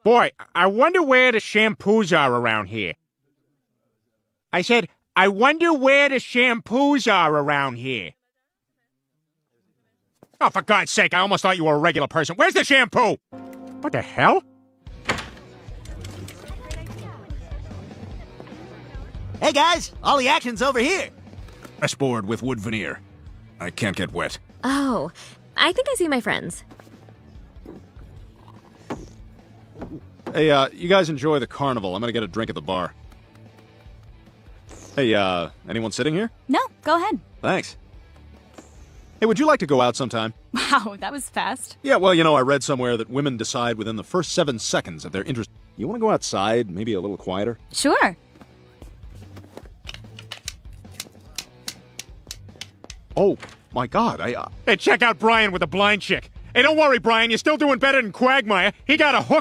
Boy, I wonder where the shampoos are around here. I said, I wonder where the shampoos are around here. Oh, for God's sake, I almost thought you were a regular person. Where's the shampoo? What the hell? Hey guys, all the action's over here. Dashboard with wood veneer. I can't get wet. Oh, I think I see my friends. Hey, you guys enjoy the carnival. I'm gonna get a drink at the bar. Hey, anyone sitting here? No, go ahead. Thanks. Hey, would you like to go out sometime? Wow, that was fast. Yeah, well, you know, I read somewhere that women decide within the first 7 seconds of their interest. You want to go outside, maybe a little quieter? Sure. Oh, my God, Hey, check out Brian with the blind chick. Hey, don't worry, Brian. You're still doing better than Quagmire. He got a hook.